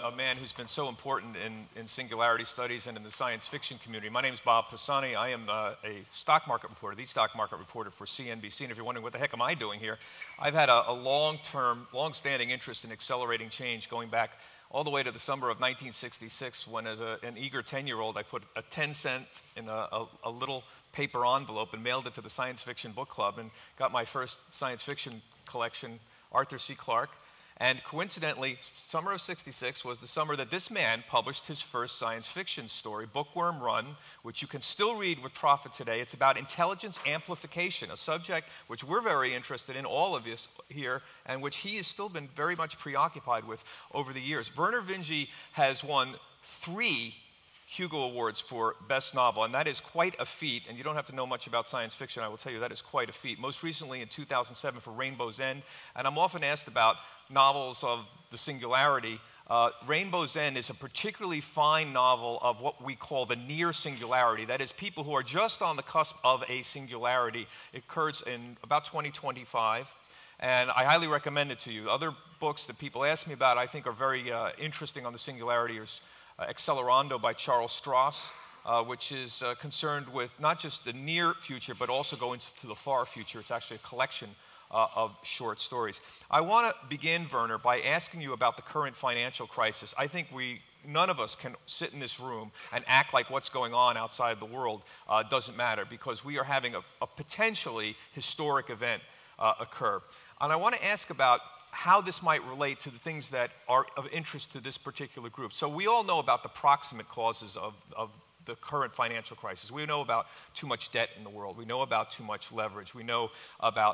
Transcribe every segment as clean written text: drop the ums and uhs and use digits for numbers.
a man who's been so important in singularity studies and in the science fiction community. My name is Bob Pisani. I am a stock market reporter, the stock market reporter for CNBC. And if you're wondering what the heck am I doing here, I've had a long-standing interest in accelerating change going back all the way to the summer of 1966 when, as an eager 10-year-old, I put a 10-cent in a little paper envelope and mailed it to the Science Fiction Book Club and got my first science fiction collection, Arthur C. Clarke. And coincidentally, summer of '66 was the summer that this man published his first science fiction story, Bookworm Run, which you can still read with profit today. It's about intelligence amplification, a subject which we're very interested in, all of us here, and which he has still been very much preoccupied with over the years. Vernor Vinge has won 3 Hugo Awards for Best Novel, and that is quite a feat, and you don't have to know much about science fiction, I will tell you that is quite a feat. Most recently in 2007 for Rainbow's End, and I'm often asked about novels of the singularity. Rainbow's End is a particularly fine novel of what we call the near singularity, that is, people who are just on the cusp of a singularity. It occurs in about 2025, and I highly recommend it to you. Other books that people ask me about I think are very interesting on the singularity is Accelerando by Charles Stross, which is concerned with not just the near future, but also going to the far future. It's actually a collection of short stories. I want to begin, Vernor, by asking you about the current financial crisis. I think none of us can sit in this room and act like what's going on outside the world doesn't matter, because we are having a potentially historic event occur. And I want to ask about how this might relate to the things that are of interest to this particular group. So we all know about the proximate causes of the current financial crisis. We know about too much debt in the world. We know about too much leverage. We know about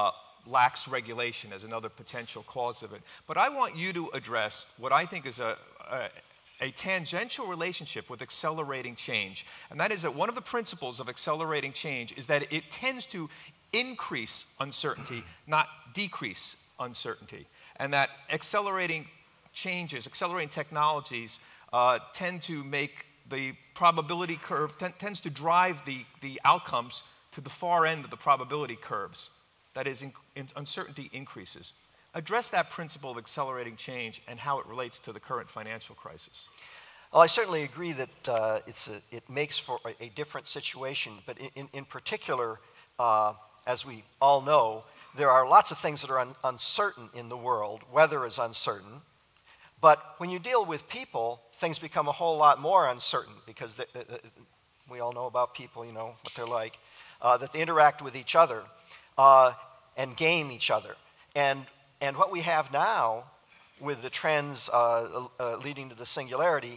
lax regulation as another potential cause of it. But I want you to address what I think is a tangential relationship with accelerating change. And that is that one of the principles of accelerating change is that it tends to increase uncertainty, not decrease uncertainty. And that accelerating changes, accelerating technologies tend to make the probability curve, tends to drive the outcomes to the far end of the probability curves. That is, uncertainty increases. Address that principle of accelerating change and how it relates to the current financial crisis. Well, I certainly agree that it makes for a different situation, but in particular, as we all know, there are lots of things that are uncertain in the world. Weather is uncertain. But when you deal with people, things become a whole lot more uncertain, because we all know about people, you know what they're like, that they interact with each other and game each other. And what we have now with the trends leading to the singularity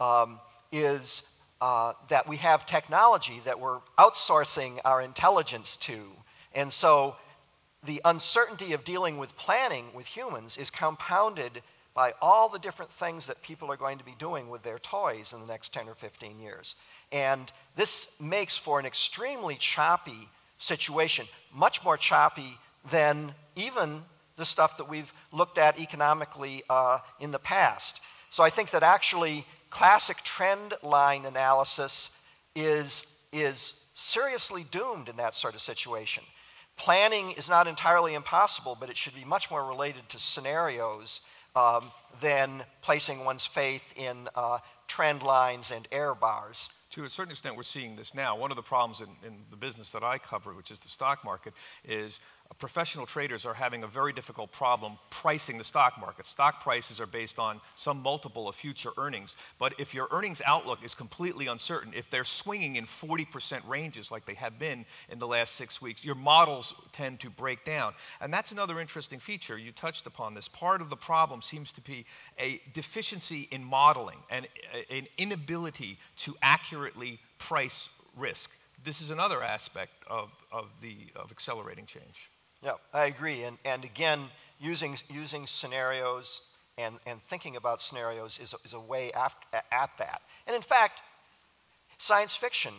is that we have technology that we're outsourcing our intelligence to. And so the uncertainty of dealing with planning with humans is compounded by all the different things that people are going to be doing with their toys in the next 10 or 15 years. And this makes for an extremely choppy situation, much more choppy than even the stuff that we've looked at economically in the past. So I think that actually classic trend line analysis is seriously doomed in that sort of situation. Planning is not entirely impossible, but it should be much more related to scenarios than placing one's faith in trend lines and error bars. To a certain extent, we're seeing this now. One of the problems in the business that I cover, which is the stock market, is professional traders are having a very difficult problem pricing the stock market. Stock prices are based on some multiple of future earnings. But if your earnings outlook is completely uncertain, if they're swinging in 40% ranges like they have been in the last 6 weeks, your models tend to break down. And that's another interesting feature. You touched upon this. Part of the problem seems to be a deficiency in modeling and an inability to accurately price risk. This is another aspect of accelerating change. Yeah, I agree. And again, using scenarios and thinking about scenarios is a way at that. And in fact, science fiction,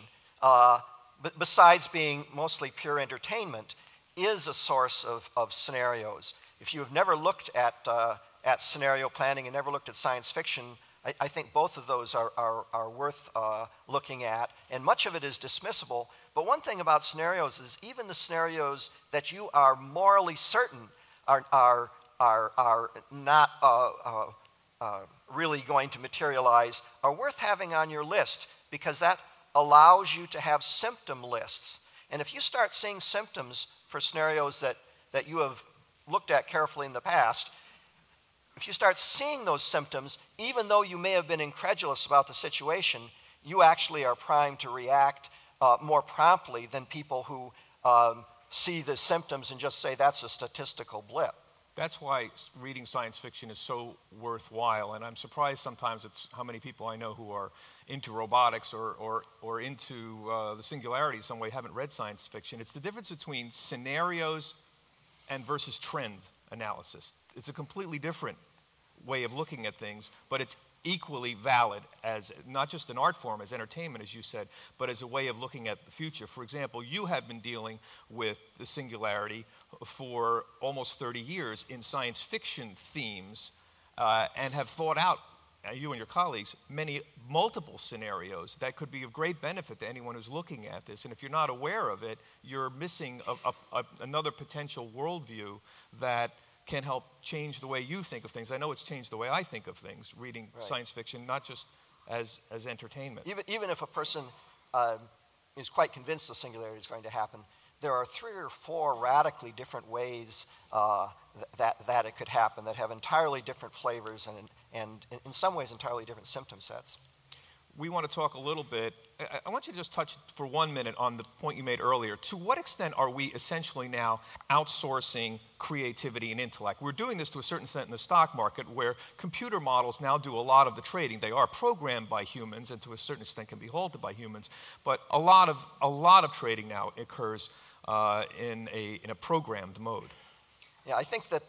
besides being mostly pure entertainment, is a source of scenarios. If you have never looked at scenario planning and never looked at science fiction, I think both of those are worth looking at, and much of it is dismissible. But one thing about scenarios is even the scenarios that you are morally certain are not really going to materialize are worth having on your list, because that allows you to have symptom lists. And if you start seeing symptoms for scenarios that you have looked at carefully in the past, if you start seeing those symptoms, even though you may have been incredulous about the situation, you actually are primed to react more promptly than people who see the symptoms and just say that's a statistical blip. That's why reading science fiction is so worthwhile, and I'm surprised sometimes it's how many people I know who are into robotics or into the singularity in some way haven't read science fiction. It's the difference between scenarios and versus trend analysis. It's a completely different way of looking at things, but it's equally valid as not just an art form, as entertainment, as you said, but as a way of looking at the future. For example, you have been dealing with the singularity for almost 30 years in science fiction themes and have thought out, you and your colleagues, multiple scenarios that could be of great benefit to anyone who's looking at this. And if you're not aware of it, you're missing another potential worldview that can help change the way you think of things. I know it's changed the way I think of things, reading science fiction, not just as entertainment. Even if a person is quite convinced the singularity is going to happen, there are 3 or 4 radically different ways that it could happen that have entirely different flavors and in some ways entirely different symptom sets. We want to talk a little bit, I want you to just touch for 1 minute on the point you made earlier. To what extent are we essentially now outsourcing creativity and intellect? We're doing this to a certain extent in the stock market, where computer models now do a lot of the trading. They are programmed by humans and to a certain extent can be halted by humans, but a lot of trading now occurs in a programmed mode. Yeah, I think that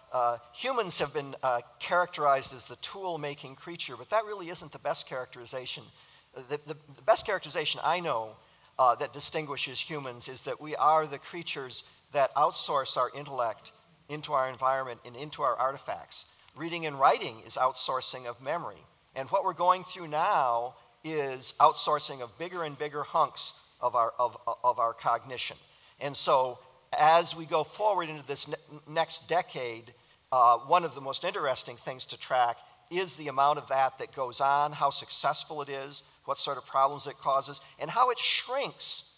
humans have been characterized as the tool-making creature, but that really isn't the best characterization. The best characterization I know that distinguishes humans is that we are the creatures that outsource our intellect into our environment and into our artifacts. Reading and writing is outsourcing of memory. And what we're going through now is outsourcing of bigger and bigger hunks of our cognition. And so as we go forward into this next decade, one of the most interesting things to track is the amount of that goes on, how successful it is, what sort of problems it causes, and how it shrinks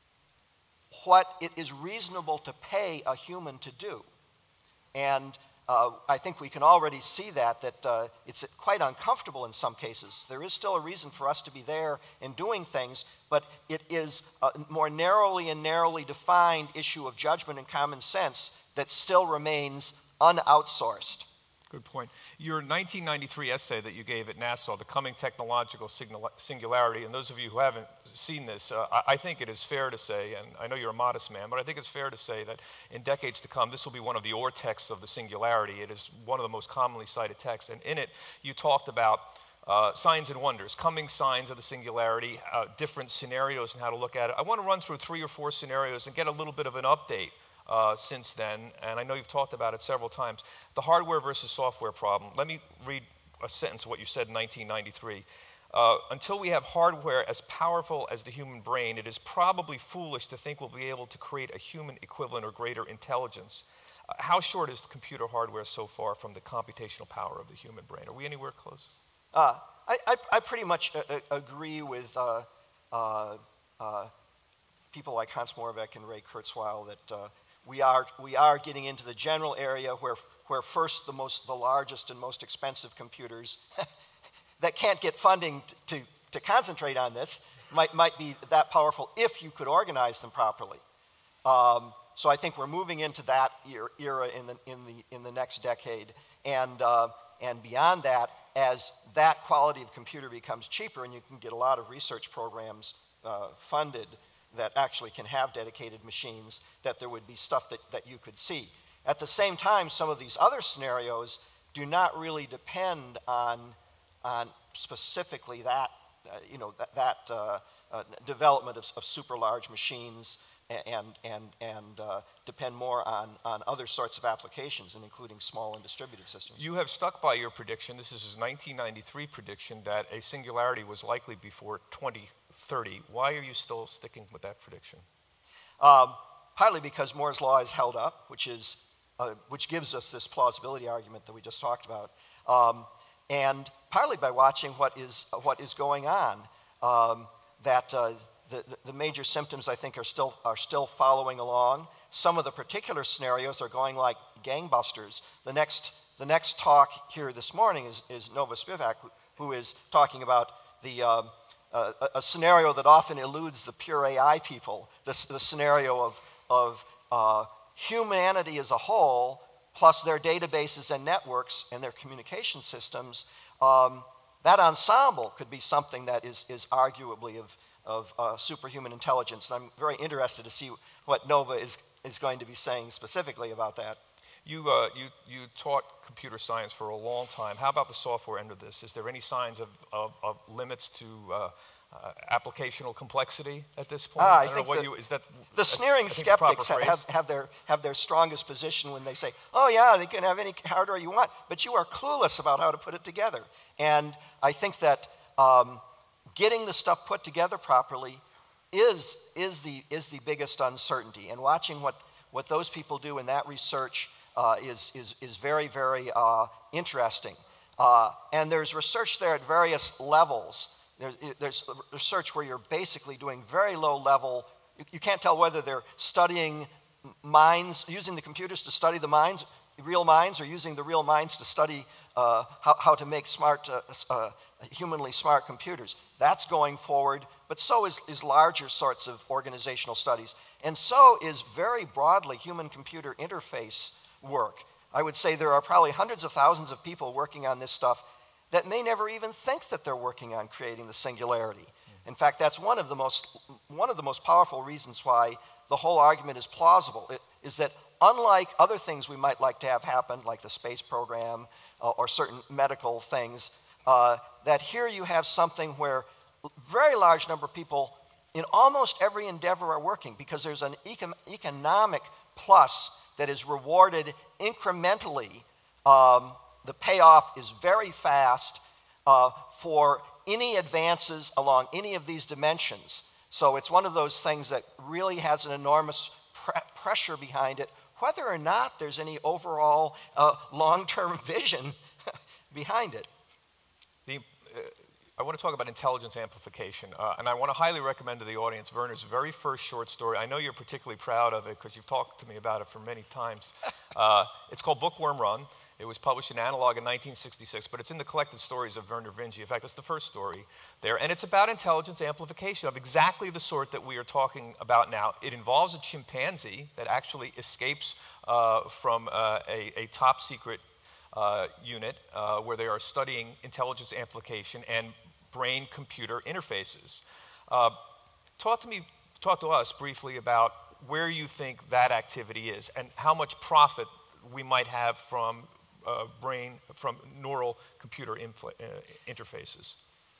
what it is reasonable to pay a human to do. And I think we can already see that it's quite uncomfortable in some cases. There is still a reason for us to be there and doing things, but it is a more narrowly and narrowly defined issue of judgment and common sense that still remains unoutsourced. Good point. Your 1993 essay that you gave at Nassau, The Coming Technological Singularity, and those of you who haven't seen this, I think it is fair to say, and I know you're a modest man, but I think it's fair to say that in decades to come, this will be one of the ore texts of the singularity. It is one of the most commonly cited texts, and in it, you talked about signs and wonders, coming signs of the singularity, different scenarios and how to look at it. I want to run through 3 or 4 scenarios and get a little bit of an update since then, and I know you've talked about it several times. The hardware versus software problem. Let me read a sentence of what you said in 1993. Until we have hardware as powerful as the human brain, it is probably foolish to think we'll be able to create a human equivalent or greater intelligence. How short is the computer hardware so far from the computational power of the human brain? Are we anywhere close? I pretty much agree with people like Hans Moravec and Ray Kurzweil that we are getting into the general area where first the largest and most expensive computers that can't get funding to concentrate on this might be that powerful if you could organize them properly. So I think we're moving into that era in the next decade, and beyond that, as that quality of computer becomes cheaper, and you can get a lot of research programs funded that actually can have dedicated machines, that there would be stuff that you could see. At the same time, some of these other scenarios do not really depend on specifically that development of super large machines, and depend more on other sorts of applications, and including small and distributed systems. You have stuck by your prediction. This is his 1993 prediction that a singularity was likely before 2030. Why are you still sticking with that prediction? Partly because Moore's law is held up, which gives us this plausibility argument that we just talked about. and partly by watching what is going on. The major symptoms, I think, are still following along. Some of the particular scenarios are going like gangbusters. The next talk here this morning is Nova Spivak, who is talking about a scenario that often eludes the pure AI people, the scenario of humanity as a whole, plus their databases and networks and their communication systems. That ensemble could be something that is arguably of superhuman intelligence. I'm very interested to see what Nova is going to be saying specifically about that. You taught computer science for a long time. How about the software end of this? Is there any signs of limits to applicational complexity at this point? I think the sneering skeptics have their strongest position when they say, oh yeah, they can have any hardware you want, but you are clueless about how to put it together. And I think that getting the stuff put together properly is the biggest uncertainty. And watching what those people do in that research is very, very interesting. And there's research there at various levels. There's research where you're basically doing very low level. You can't tell whether they're studying minds, using the computers to study the minds, real minds, or using the real minds to study how to make humanly smart computers. That's going forward, but so is larger sorts of organizational studies. And so is very broadly human-computer interface work. I would say there are probably hundreds of thousands of people working on this stuff that may never even think that they're working on creating the singularity. In fact, that's one of the most powerful reasons why the whole argument is plausible. It is that unlike other things we might like to have happen, like the space program or certain medical things, that here you have something where a very large number of people in almost every endeavor are working, because there's an economic plus that is rewarded incrementally. The payoff is very fast for any advances along any of these dimensions. So it's one of those things that really has an enormous pressure behind it, whether or not there's any overall long-term vision behind it. I want to talk about intelligence amplification, and I want to highly recommend to the audience Werner's very first short story. I know you're particularly proud of it because you've talked to me about it for many times. It's called Bookworm Run. It was published in Analog in 1966, but it's in the collected stories of Werner Vinge. In fact, it's the first story there, and it's about intelligence amplification of exactly the sort that we are talking about now. It involves a chimpanzee that actually escapes from a top secret unit where they are studying intelligence amplification and brain-computer interfaces. Talk to us briefly about where you think that activity is and how much profit we might have from neural computer interfaces.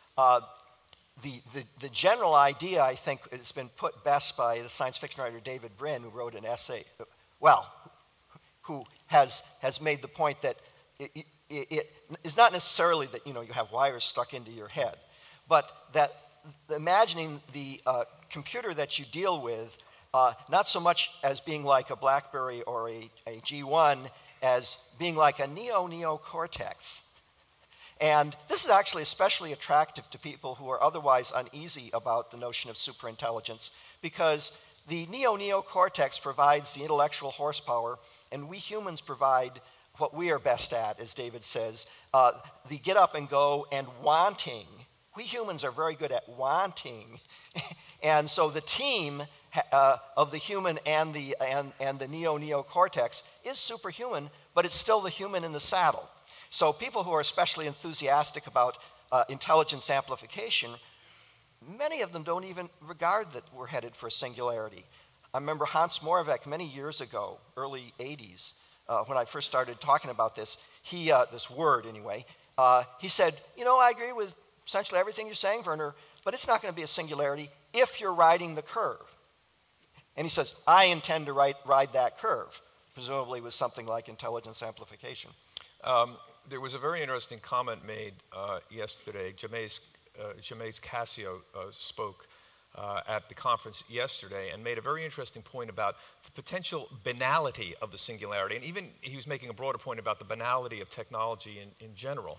The general idea, I think, has been put best by the science fiction writer David Brin, who wrote an essay, who has made the point that it is not necessarily that you have wires stuck into your head, but that imagining the computer that you deal with, not so much as being like a BlackBerry or a G1, as being like a neocortex. And this is actually especially attractive to people who are otherwise uneasy about the notion of superintelligence, because the neocortex provides the intellectual horsepower, and we humans provide what we are best at, as David says, the get up and go and wanting. We humans are very good at wanting. And so the team of the human and the neocortex is superhuman, but it's still the human in the saddle. So people who are especially enthusiastic about intelligence amplification, many of them don't even regard that we're headed for a singularity. I remember Hans Moravec many years ago, early 80s, when I first started talking about this, this word anyway, he said, I agree with essentially everything you're saying, Werner, but it's not going to be a singularity if you're riding the curve. And he says, I intend to ride that curve, presumably with something like intelligence amplification. There was a very interesting comment made yesterday. James Cassio spoke at the conference yesterday and made a very interesting point about the potential banality of the singularity. And even he was making a broader point about the banality of technology in general.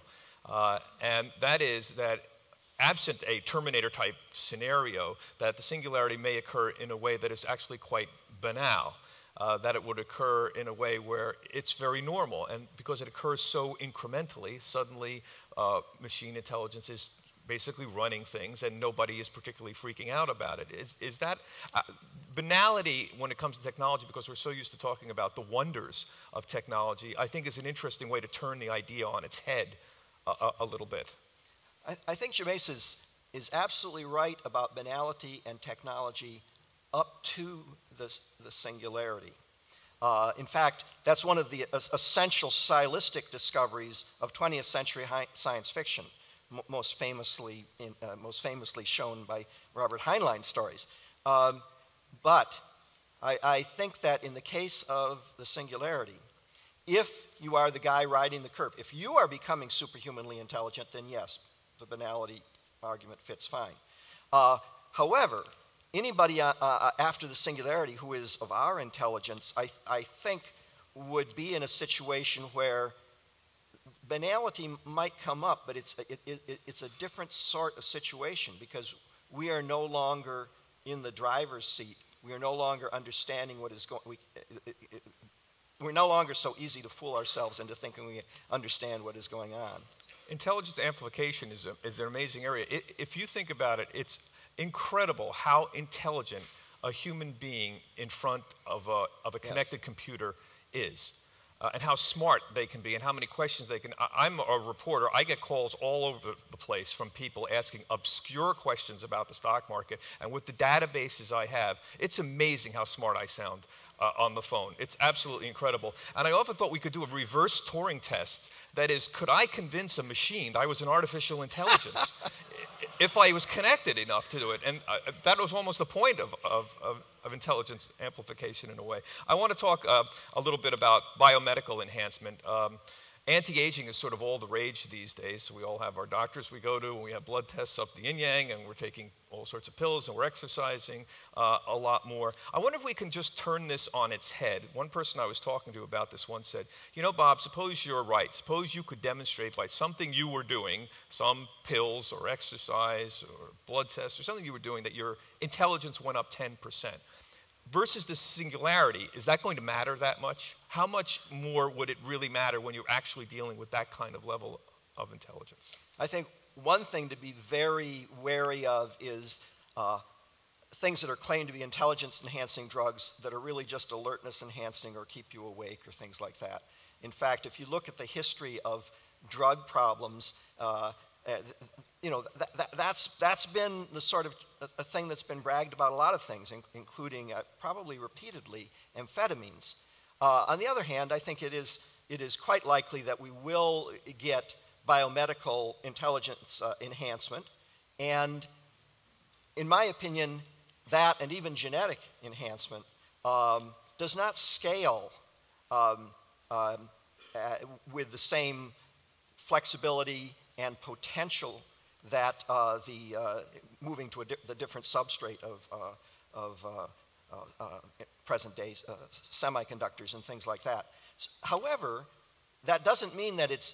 And that is that absent a Terminator-type scenario, that the singularity may occur in a way that is actually quite banal, that it would occur in a way where it's very normal. And because it occurs so incrementally, suddenly machine intelligence is basically running things and nobody is particularly freaking out about it. Is that banality when it comes to technology, because we're so used to talking about the wonders of technology, I think is an interesting way to turn the idea on its head a little bit. I think Gervais is absolutely right about banality and technology up to the singularity. In fact, that's one of the essential stylistic discoveries of 20th century science fiction, most famously shown by Robert Heinlein's stories. But I think that in the case of the singularity, if you are the guy riding the curve, if you are becoming superhumanly intelligent, then yes, the banality argument fits fine. However, anybody after the singularity who is of our intelligence, I think, would be in a situation where banality might come up, but it's a different sort of situation, because we are no longer in the driver's seat. We are no longer understanding what is going. We're no longer so easy to fool ourselves into thinking we understand what is going on. Intelligence amplification is an amazing area. If you think about it, it's incredible how intelligent a human being in front of a connected computer is. And how smart they can be and how many questions they can. I'm a reporter. I get calls all over the place from people asking obscure questions about the stock market. And with the databases I have, it's amazing how smart I sound on the phone. It's absolutely incredible. And I often thought we could do a reverse Turing test. That is, could I convince a machine that I was an artificial intelligence if I was connected enough to do it? And that was almost the point of intelligence amplification in a way. I want to talk a little bit about biomedical enhancement. Anti-aging is sort of all the rage these days. So we all have our doctors we go to, and we have blood tests up the yin-yang, and we're taking all sorts of pills, and we're exercising a lot more. I wonder if we can just turn this on its head. One person I was talking to about this once said, you know, Bob, suppose you're right. Suppose you could demonstrate by something you were doing, some pills or exercise or blood tests or something you were doing, that your intelligence went up 10%. Versus the singularity, is that going to matter that much? How much more would it really matter when you're actually dealing with that kind of level of intelligence? I think one thing to be very wary of is things that are claimed to be intelligence-enhancing drugs that are really just alertness-enhancing or keep you awake or things like that. In fact, if you look at the history of drug problems, you know, that's been the sort of a thing that's been bragged about a lot of things, including probably repeatedly amphetamines. On the other hand, I think it is quite likely that we will get biomedical intelligence enhancement, and in my opinion, that and even genetic enhancement does not scale with the same flexibility and potential that moving to the different substrate of present day semiconductors and things like that. However, that doesn't mean that it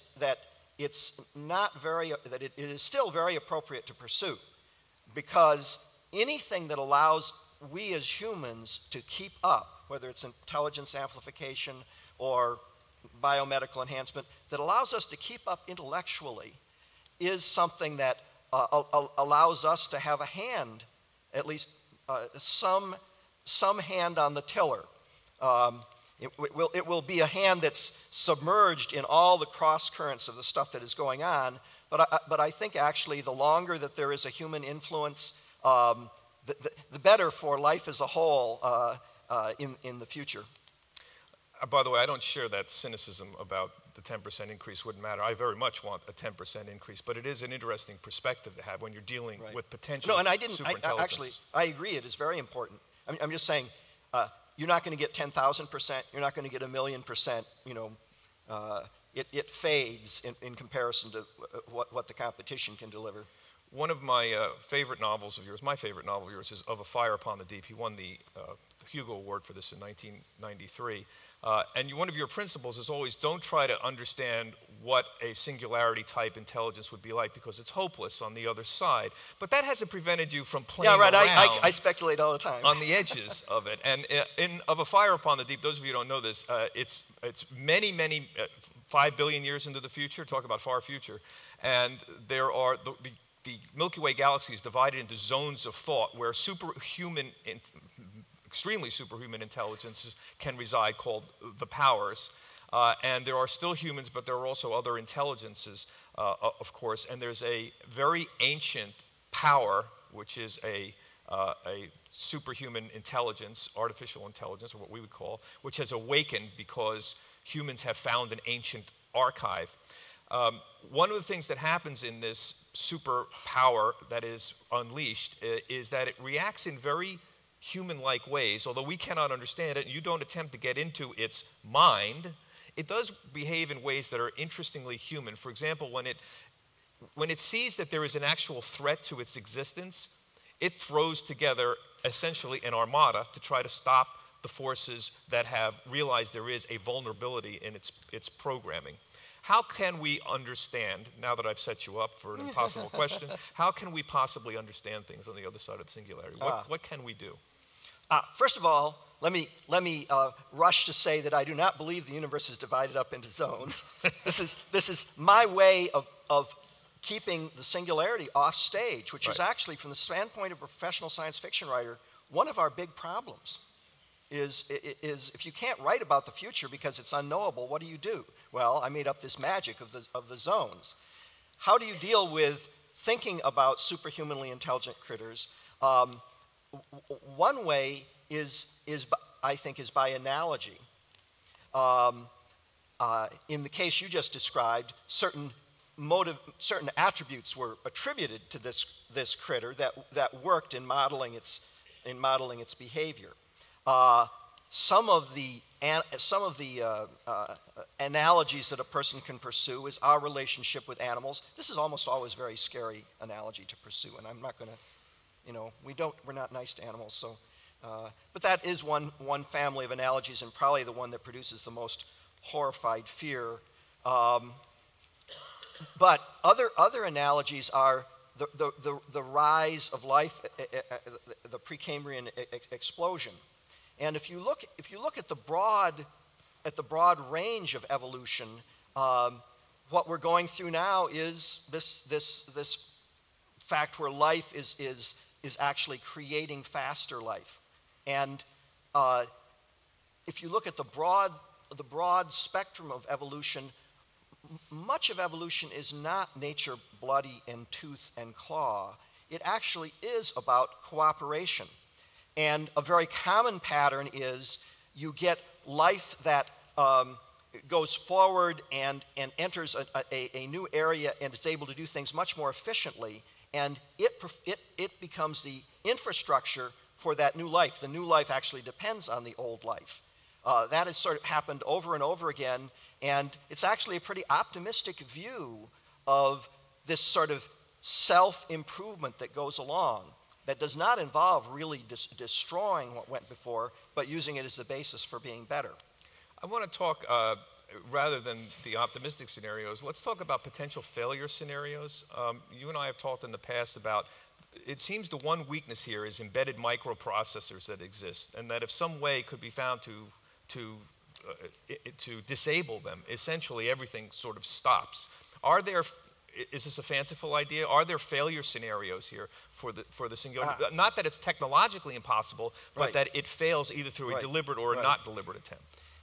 is still very appropriate to pursue, because anything that allows we as humans to keep up, whether it's intelligence amplification or biomedical enhancement, that allows us to keep up intellectually, is something that allows us to have a hand, at least some hand on the tiller. It will be a hand that's submerged in all the cross currents of the stuff that is going on. But I think actually the longer that there is a human influence, the better for life as a whole in the future. By the way, I don't share that cynicism about the 10% increase wouldn't matter. I very much want a 10% increase, but it is an interesting perspective to have when you're dealing with potential superintelligence. Actually, I agree. It is very important. I'm just saying, you're not going to get 10,000%. You're not going to get 1,000,000%. You know, it fades in comparison to what the competition can deliver. one of my favorite novels of yours, my favorite novel of yours, is Of a Fire Upon the Deep. He won the Hugo Award for this in 1993. And one of your principles is always don't try to understand what a singularity type intelligence would be like because it's hopeless on the other side. But that hasn't prevented you from playing around I speculate all the time. on the edges of it. And in Of a Fire Upon the Deep, those of you who don't know this, it's many, 5 billion years into the future, talk about far future. And there are the Milky Way galaxy is divided into zones of thought where extremely superhuman intelligences can reside, called the powers. And there are still humans, but there are also other intelligences, of course. And there's a very ancient power, which is a superhuman intelligence, artificial intelligence, or what we would call, which has awakened because humans have found an ancient archive. One of the things that happens in this superpower that is unleashed is that it reacts in very human-like ways. Although we cannot understand it and you don't attempt to get into its mind, it does behave in ways that are interestingly human. For example, when it sees that there is an actual threat to its existence, it throws together essentially an armada to try to stop the forces that have realized there is a vulnerability in its programming. How can we understand, now that I've set you up for an impossible question, how can we possibly understand things on the other side of the singularity? What can we do? First of all, let me rush to say that I do not believe the universe is divided up into zones. This is my way of keeping the singularity off stage, which is actually, from the standpoint of a professional science fiction writer, one of our big problems. Is if you can't write about the future because it's unknowable, what do? Well, I made up this magic of the zones. How do you deal with thinking about superhumanly intelligent critters? One way I think is by analogy. In the case you just described, certain attributes were attributed to this critter that worked in modeling its behavior. Some of the analogies that a person can pursue is our relationship with animals. This is almost always a very scary analogy to pursue, and I'm not going to, we're not nice to animals. So, but that is one family of analogies, and probably the one that produces the most horrified fear. But other analogies are the rise of life, the Precambrian explosion. And if you look at the broad range of evolution, what we're going through now is this fact where life is actually creating faster life. And if you look at the broad spectrum of evolution, much of evolution is not nature bloody and tooth and claw. It actually is about cooperation. And a very common pattern is you get life that goes forward and enters a new area and is able to do things much more efficiently, and it becomes the infrastructure for that new life. The new life actually depends on the old life. That has sort of happened over and over again, and it's actually a pretty optimistic view of this sort of self-improvement that goes along, that does not involve really destroying what went before, but using it as the basis for being better. I want to talk, rather than the optimistic scenarios, let's talk about potential failure scenarios. You and I have talked in the past about, it seems the one weakness here is embedded microprocessors that exist, and that if some way could be found to disable them, essentially everything sort of stops. Is this a fanciful idea? Are there failure scenarios here for the singularity? Not that it's technologically impossible, but that it fails either through a deliberate or a not deliberate attempt.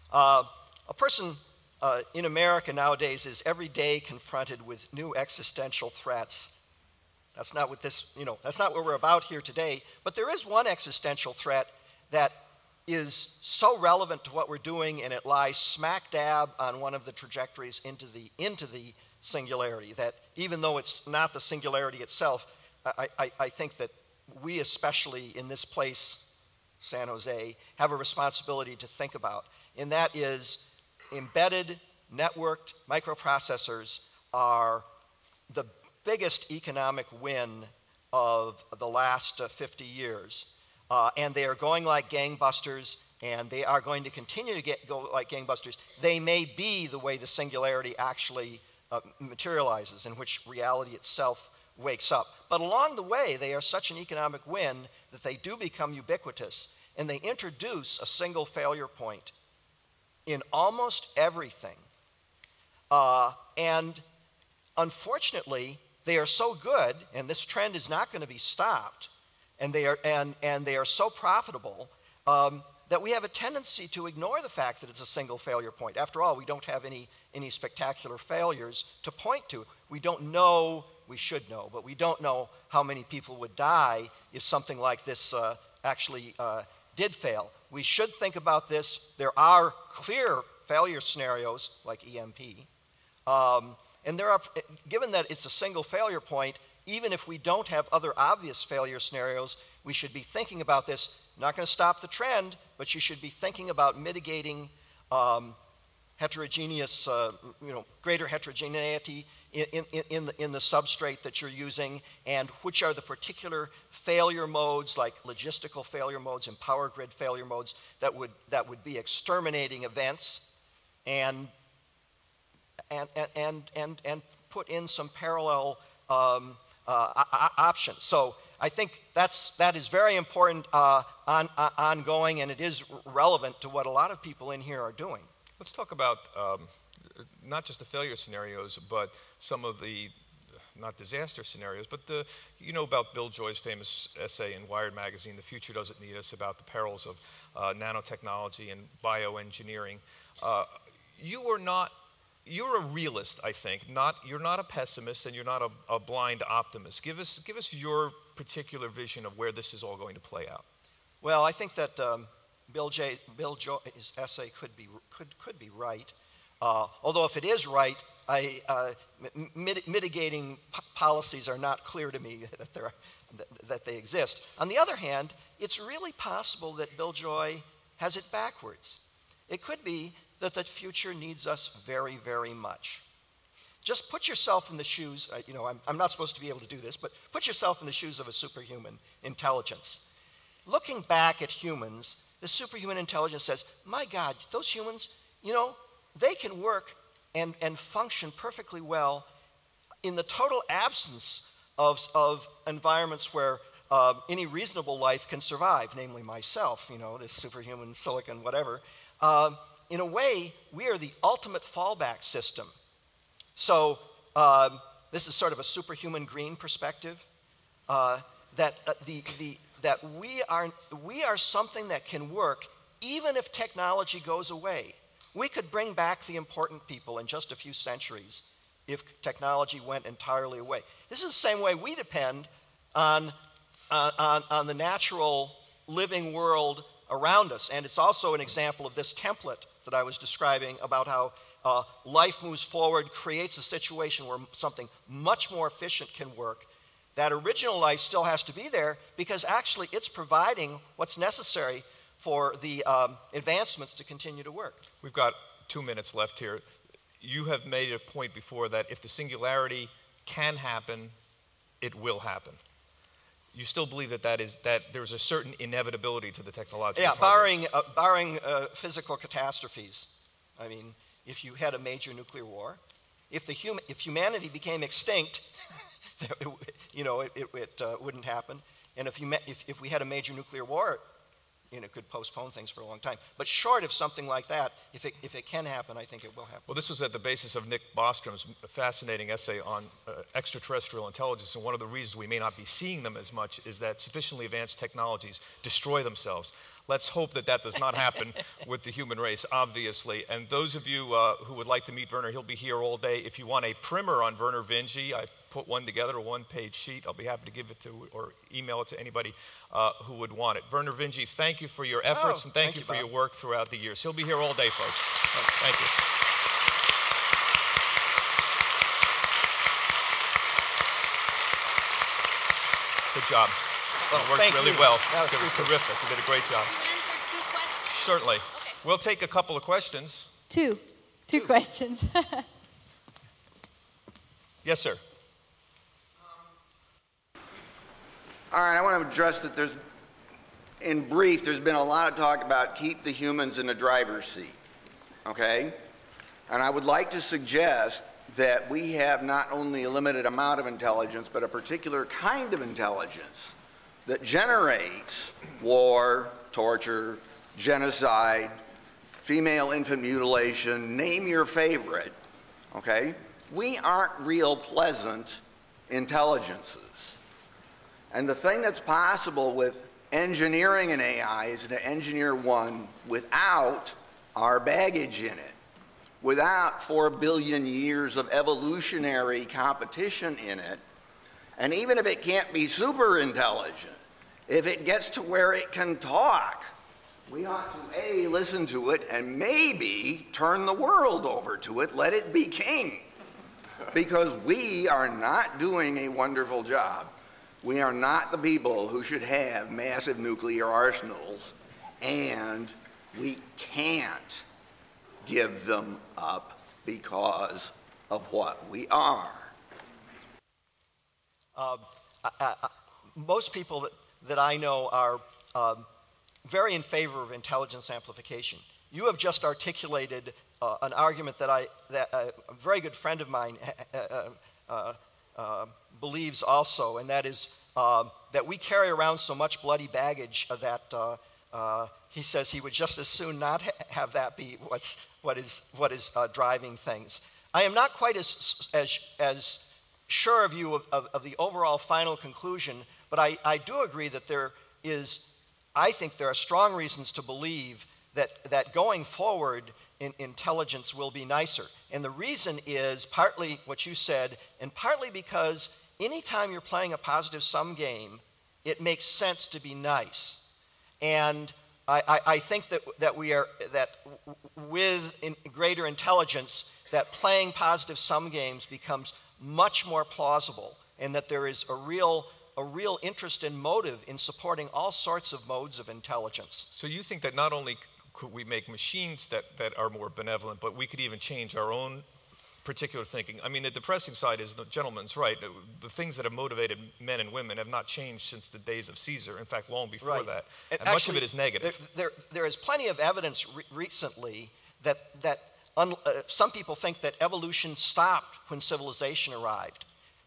A person in America nowadays is every day confronted with new existential threats. That's not what that's not what we're about here today. But there is one existential threat that is so relevant to what we're doing, and it lies smack dab on one of the trajectories into the singularity, that even though it's not the singularity itself, I think that we, especially in this place, San Jose, have a responsibility to think about. And that is embedded, networked microprocessors are biggest economic win of the last 50 years. And they are going like gangbusters, and they are going to continue to go like gangbusters. They may be the way the singularity actually materializes, in which reality itself wakes up. But along the way, they are such an economic win that they do become ubiquitous, and they introduce a single failure point in almost everything. And unfortunately, they are so good, and this trend is not going to be stopped, and they are so profitable that we have a tendency to ignore the fact that it's a single failure point. After all, we don't have any spectacular failures to point to. We don't know, we should know, but we don't know how many people would die if something like this actually did fail. We should think about this. There are clear failure scenarios like EMP. And there are, given that it's a single failure point, even if we don't have other obvious failure scenarios, we should be thinking about this. Not going to stop the trend, but you should be thinking about mitigating heterogeneous, greater heterogeneity in the substrate that you're using, and which are the particular failure modes, like logistical failure modes and power grid failure modes, that would be exterminating events, and put in some parallel options. So I think that is very important ongoing, and it is relevant to what a lot of people in here are doing. Let's talk about not just the failure scenarios, but some of the, not disaster scenarios, but you know about Bill Joy's famous essay in Wired magazine, The Future Doesn't Need Us, about the perils of nanotechnology and bioengineering. You're a realist, I think. You're not a pessimist, and you're not a blind optimist. Give us your particular vision of where this is all going to play out. Well, I think that Bill Joy's essay could be right. Although if it is right, mitigating policies are not clear to me that they exist. On the other hand, it's really possible that Bill Joy has it backwards. It could be that the future needs us very, very much. Just put yourself in the shoes, I'm not supposed to be able to do this, but put yourself in the shoes of a superhuman intelligence. Looking back at humans, the superhuman intelligence says, my God, those humans, they can work and function perfectly well in the total absence of environments where any reasonable life can survive, namely myself, this superhuman silicon whatever. In a way, we are the ultimate fallback system. So this is sort of a superhuman green perspective, that we are something that can work even if technology goes away. We could bring back the important people in just a few centuries if technology went entirely away. This is the same way we depend on the natural living world around us, and it's also an example of this template that I was describing about how life moves forward, creates a situation where something much more efficient can work. That original life still has to be there because actually it's providing what's necessary for the advancements to continue to work. We've got 2 minutes left here. You have made a point before that if the singularity can happen, it will happen. You still believe that there's a certain inevitability to the technological progress? Barring physical catastrophes. I mean, if you had a major nuclear war, if humanity became extinct, it wouldn't happen. And if we had a major nuclear war, it could postpone things for a long time. But short of something like that, if it can happen, I think it will happen. Well, this was at the basis of Nick Bostrom's fascinating essay on extraterrestrial intelligence, and one of the reasons we may not be seeing them as much is that sufficiently advanced technologies destroy themselves. Let's hope that does not happen with the human race, obviously. And those of you who would like to meet Werner, he'll be here all day. If you want a primer on Werner Vinge, I put one together, a one-page sheet. I'll be happy to give it to or email it to anybody who would want it. Werner Vinge, thank you for your efforts, and thank you for your work throughout the years. He'll be here all day, folks. Thank you. Good job. It worked really well. It was terrific. You did a great job. Can you answer 2 questions? Certainly. Okay. We'll take a couple of questions. Two questions. Yes, sir. All right, I want to address that in brief, there's been a lot of talk about keep the humans in the driver's seat, okay? And I would like to suggest that we have not only a limited amount of intelligence, but a particular kind of intelligence that generates war, torture, genocide, female infant mutilation, name your favorite, okay? We aren't real pleasant intelligences. And the thing that's possible with engineering an AI is to engineer one without our baggage in it, without 4 billion years of evolutionary competition in it. And even if it can't be super intelligent, if it gets to where it can talk, we ought to A, listen to it, and maybe turn the world over to it, let it be king. Because we are not doing a wonderful job. We are not the people who should have massive nuclear arsenals, and we can't give them up because of what we are. Most people that I know are very in favor of intelligence amplification. You have just articulated an argument that a very good friend of mine believes also, and that is that we carry around so much bloody baggage that he says he would just as soon not have that be what is driving things. I am not quite as sure of you of the overall final conclusion, but I do agree that I think there are strong reasons to believe that going forward, intelligence will be nicer. And the reason is partly what you said, and partly because anytime you're playing a positive sum game, it makes sense to be nice. And I think that with greater intelligence, that playing positive sum games becomes much more plausible, and that there is a real interest and motive in supporting all sorts of modes of intelligence. So you think that not only could we make machines that are more benevolent, but we could even change our own particular thinking? I mean, the depressing side is, the gentleman's right, the things that have motivated men and women have not changed since the days of Caesar, in fact, long before that. And actually, much of it is negative. There is plenty of evidence recently that some people think that evolution stopped when civilization arrived.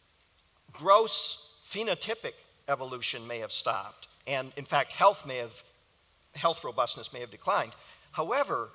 Gross phenotypic evolution may have stopped, and in fact, health robustness may have declined. However,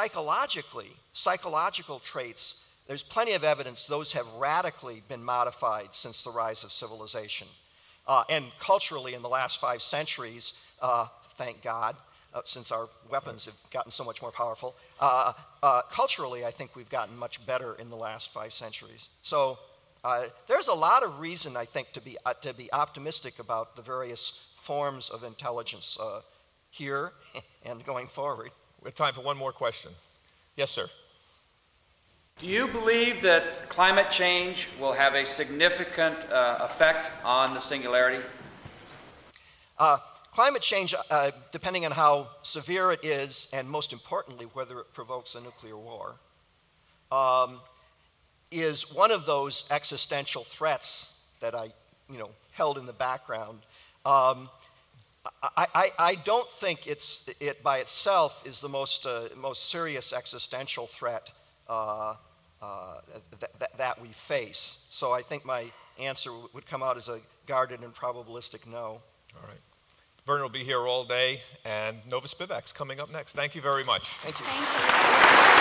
psychological traits, there's plenty of evidence those have radically been modified since the rise of civilization. And culturally, in the last 5 centuries, thank God, since our weapons have gotten so much more powerful, culturally, I think we've gotten much better in the last 5 centuries. So there's a lot of reason, I think, to be optimistic about the various forms of intelligence here and going forward. We have time for one more question. Yes, sir. Do you believe that climate change will have a significant effect on the singularity? Climate change, depending on how severe it is, and most importantly, whether it provokes a nuclear war, is one of those existential threats that I held in the background. I don't think it by itself is the most serious existential threat that we face. So I think my answer would come out as a guarded and probabilistic no. All right. Werner will be here all day, and Nova Spivak's coming up next. Thank you very much. Thank you. Thank you.